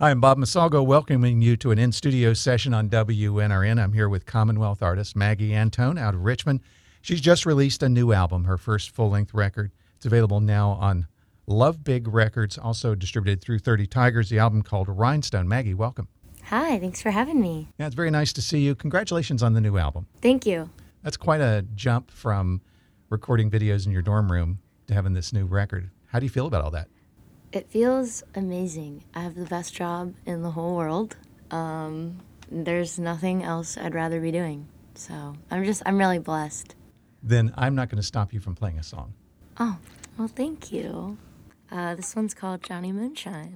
Hi, I'm Bob Masalgo, welcoming you to an in-studio session on WNRN. I'm here with Commonwealth artist Maggie Antone out of Richmond. She's just released a new album, her first full-length record. It's available now on Love Big Records, also distributed through 30 Tigers, the album called Rhinestone. Maggie, welcome. Hi, thanks for having me. Yeah, it's very nice to see you. Congratulations on the new album. Thank you. That's quite a jump from recording videos in your dorm room to having this new record. How do you feel about all that? It feels amazing. I have the best job in the whole world. There's nothing else I'd rather be doing. So I'm really blessed. Then I'm not going to stop you from playing a song. Oh, well, thank you. This one's called Johnny Moonshine.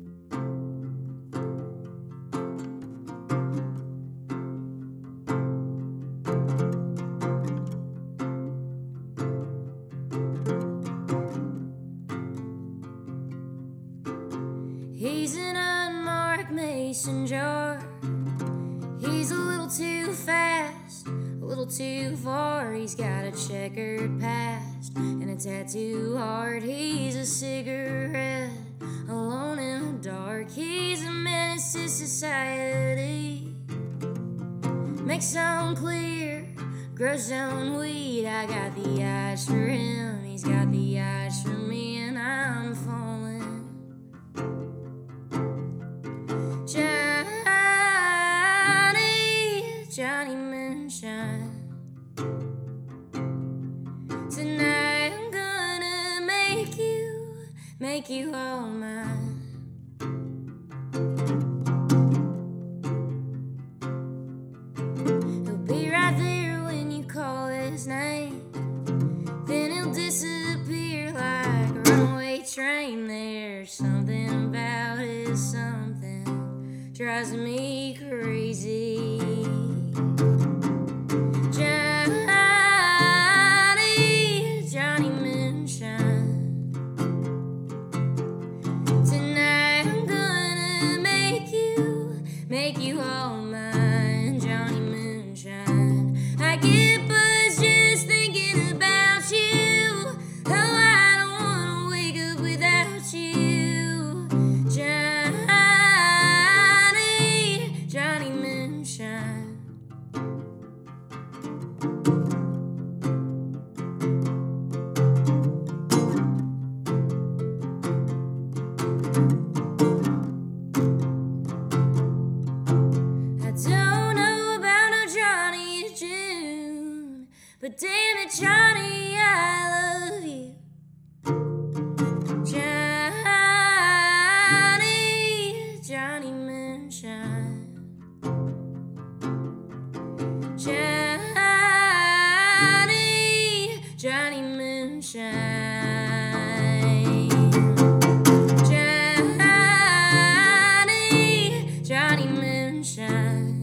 He's an unmarked mason jar. He's a little too fast, a little too far. He's got a checkered past and a tattoo heart. He's a cigarette, alone in the dark. He's a menace to society. Makes sound clear, grows own weed. I got the eyes for him, he's got the eyes for me, and I'm falling. Johnny Moonshine. Tonight I'm gonna make you all mine. He'll be right there when you call his name. Then he'll disappear like a runaway train. There's something about his something drives me crazy. Johnny Moonshine. Tonight I'm gonna make you all mine. Johnny Moonshine. I get buzzed just thinking about you. Oh, I don't wanna wake up without you. Johnny Moonshine. But damn it, Johnny, I love you. Johnny Moonshine. Johnny Moonshine. Johnny Moonshine.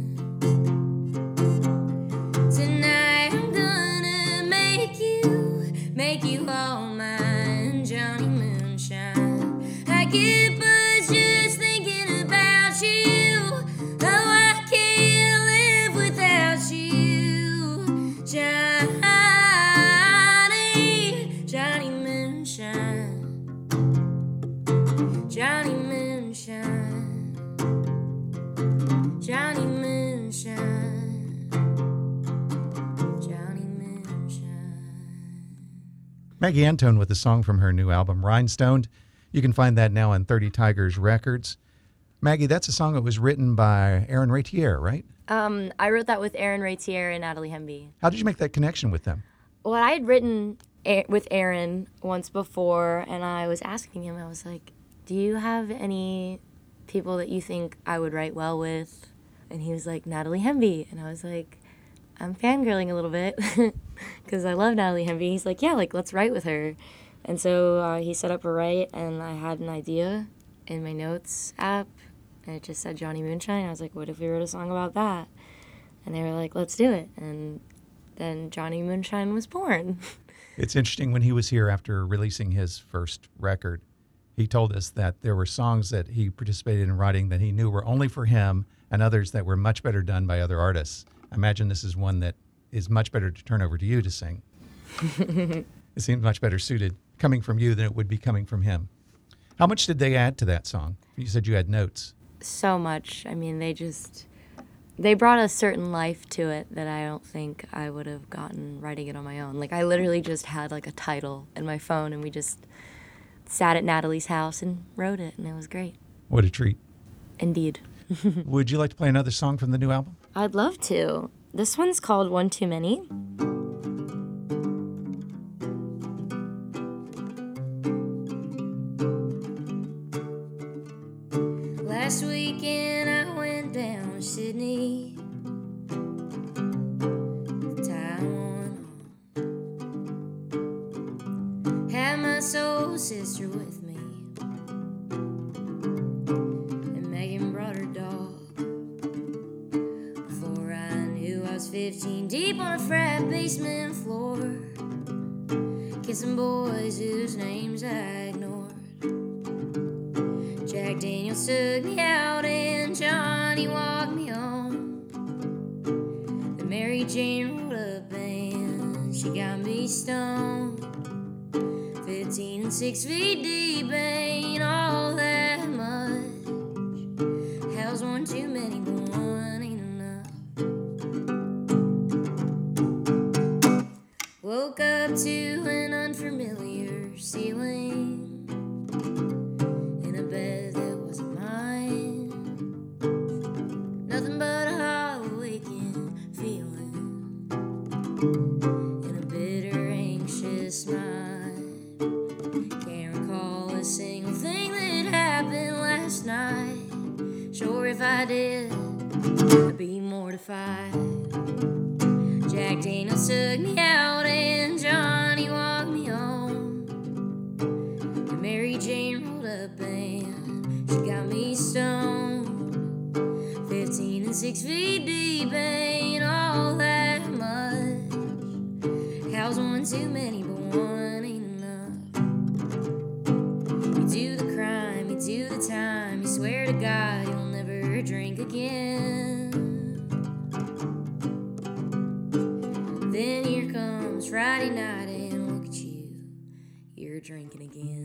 Tonight I'm gonna make you all mine. Johnny Moonshine. I get buzzed just thinking about you. Oh, I can't live without you. Johnny Moonshine. Johnny Moonshine. Johnny Moonshine. Johnny Moonshine. Maggie Antone with a song from her new album, Rhinestone. You can find that now on 30 Tigers Records. Maggie, that's a song that was written by Aaron Ratier, right? I wrote that with Aaron Ratier and Natalie Hemby. How did you make that connection with them? Well, I had written with Aaron once before, and I was asking him, I was like, do you have any people that you think I would write well with? And he was like, Natalie Hemby. And I was like, I'm fangirling a little bit because I love Natalie Hemby. He's like, yeah, let's write with her. And so he set up a write, and I had an idea in my notes app, and it just said Johnny Moonshine. I was like, what if we wrote a song about that? And they were like, let's do it. And then Johnny Moonshine was born. It's interesting, when he was here after releasing his first record, he told us that there were songs that he participated in writing that he knew were only for him and others that were much better done by other artists. I imagine this is one that is much better to turn over to you to sing. It seems much better suited coming from you than it would be coming from him. How much did they add to that song? You said you had notes. so much. I mean, they brought a certain life to it that I don't think I would have gotten writing it on my own. Like, I literally just had like a title in my phone, and we just sat at Natalie's house and wrote it, and it was great. What a treat. Indeed. Would you like to play another song from the new album? I'd love to. This one's called One Too Many. Last weekend I went down to Sydney. The time on. Had my soul sister with me. And Megan brought her dog. Before I knew I was 15, deep on a frat basement floor. Kissing boys whose names I ignored. Jack Daniels took me out and Johnny walked me home. The Mary Jane rolled up and she got me stoned. 15 and 6 feet deep ain't all that much. Hell's one too many, but one ain't enough. Woke up to an unfamiliar ceiling. Bed that wasn't mine. Nothing but a hollow aching feeling in a bitter, anxious mind. Can't recall a single thing that happened last night. Sure, if I did, I'd be mortified. Jack Daniels took me out and Johnny walked me home. And Mary Jane rolled up and she got me stoned. 15 and 6 feet deep ain't all that much. How's one too many, but one ain't enough. You do the crime, you do the time. You swear to God you'll never drink again. Then here comes Friday night and look at you, you're drinking again.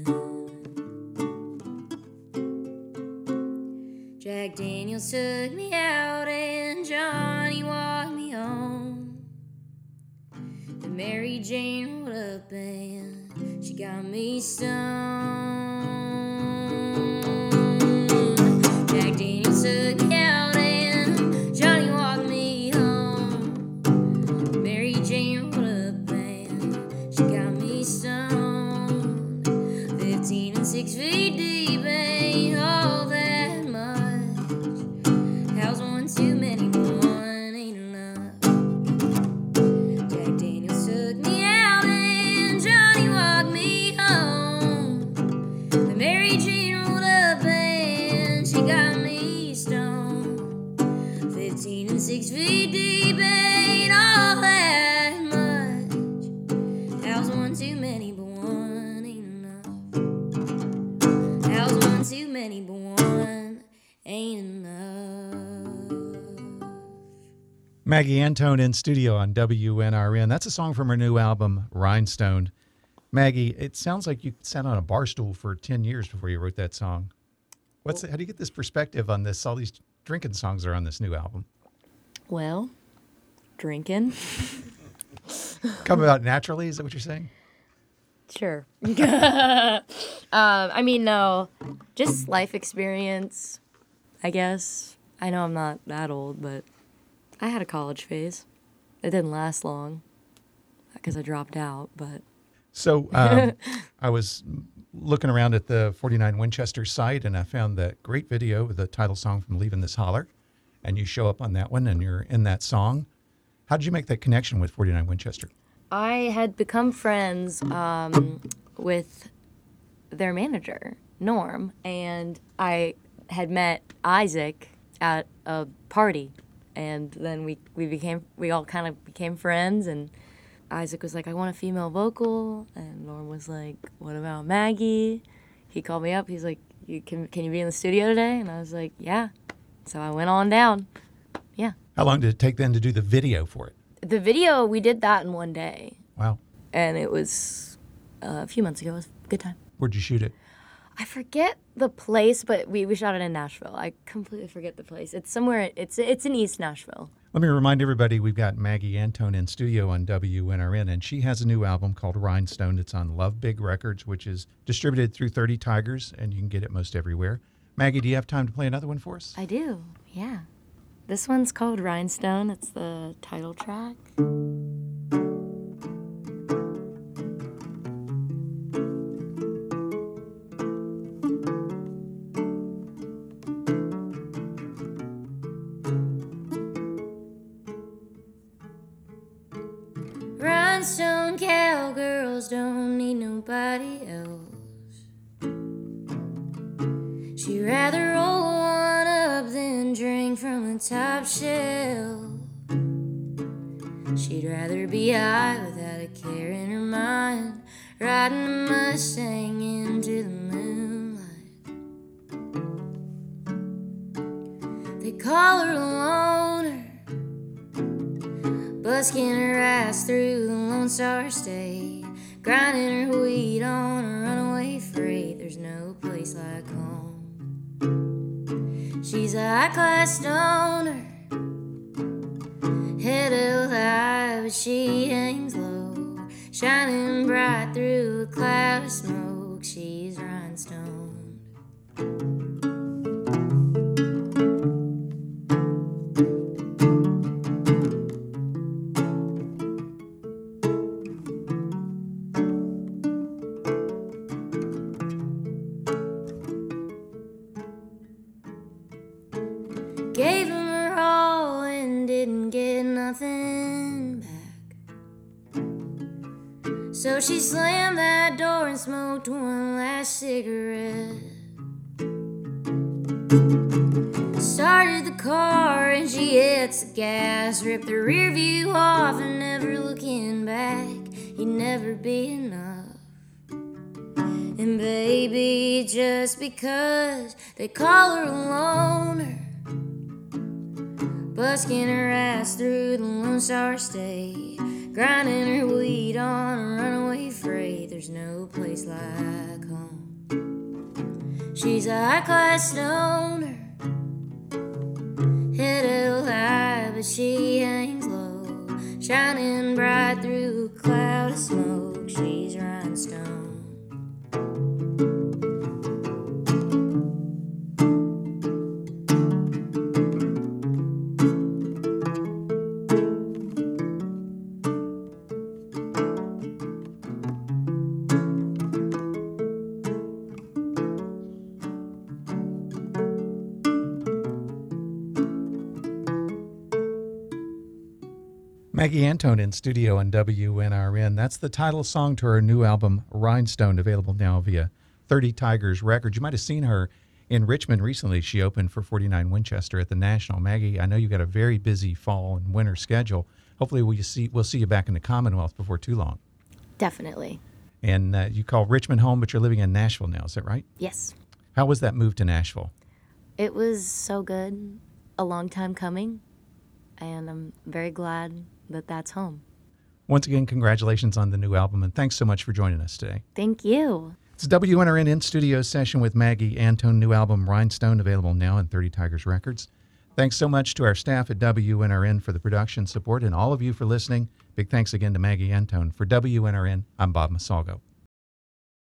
Jack Daniels took me out and Johnny walked me home. The Mary Jane rolled up and she got me stoned. Jack Daniels took me out and Johnny walked me home. The Mary Jane rolled up and she got me stoned. 15 and 6 feet deep ain't all that. Too many, but one ain't enough. Jack Daniels took me out and Johnny walked me home. The Mary Jane rolled up and she got me stoned. 15 and 6 feet deep ain't all that much. How's one too many, but one ain't enough. How's one too many, but one ain't enough. Maggie Antone in studio on WNRN. That's a song from her new album, Rhinestone. Maggie, it sounds like you sat on a bar stool for 10 years before you wrote that song. How do you get this perspective on this? All these drinking songs are on this new album. Well, drinking. Come about naturally, is that what you're saying? Sure. I mean, no, just life experience, I guess. I know I'm not that old, but I had a college phase. It didn't last long because I dropped out, but. So I was looking around at the 49 Winchester site, and I found that great video with the title song from Leaving This Holler, and you show up on that one, and you're in that song. How did you make that connection with 49 Winchester? I had become friends with their manager, Norm, and I had met Isaac at a party. And then we all kind of became friends, and Isaac was like, I want a female vocal, and Norm was like, what about Maggie? He called me up, he's like, can you be in the studio today? And I was like, yeah. So I went on down, yeah. How long did it take then to do the video for it? The video, we did that in one day. Wow. And it was a few months ago, it was a good time. Where'd you shoot it? I forget the place, but we shot it in Nashville. I completely forget the place. It's somewhere. It's in East Nashville. Let me remind everybody we've got Maggie Antone in studio on WNRN, and she has a new album called Rhinestone. It's on Love Big Records, which is distributed through 30 Tigers, and you can get it most everywhere. Maggie, do you have time to play another one for us? I do, yeah. This one's called Rhinestone. It's the title track. Rhinestone cowgirls don't need nobody else. She'd rather roll one up than drink from the top shelf. She'd rather be high without a care in her mind, riding a Mustang into the moonlight. They call her a loner, busking her ass through the Lone Star State, grinding her wheat on a runaway freight. There's no place like home. She's a high-class stoner, head held high, but she hangs low, shining bright through a cloud of smoke. She's rhinestone. Gave him her all and didn't get nothing back. So she slammed that door and smoked one last cigarette. Started the car and she hits the gas, ripped the rear view off and never looking back. You'd never be enough. And baby, just because they call her a loner, busking her ass through the Lone Star State, grinding her wheat on a runaway freight. There's no place like home. She's a high-class stoner, head held high, but she hangs low, shining bright through a cloud of smoke. She's rhinestone. Maggie Antone in studio on WNRN. That's the title song to her new album, Rhinestone, available now via 30 Tigers Records. You might have seen her in Richmond recently. She opened for 49 Winchester at the National. Maggie, I know you've got a very busy fall and winter schedule. Hopefully we'll see you back in the Commonwealth before too long. Definitely. And you call Richmond home, but you're living in Nashville now. Is that right? Yes. How was that move to Nashville? It was so good. A long time coming. And I'm very glad that that's home. Once again, congratulations on the new album, and thanks so much for joining us today. Thank you. It's a WNRN in-studio session with Maggie Antone, new album Rhinestone, available now on 30 Tigers Records. Thanks so much to our staff at WNRN for the production support, and all of you for listening. Big thanks again to Maggie Antone. For WNRN, I'm Bob Masalgo.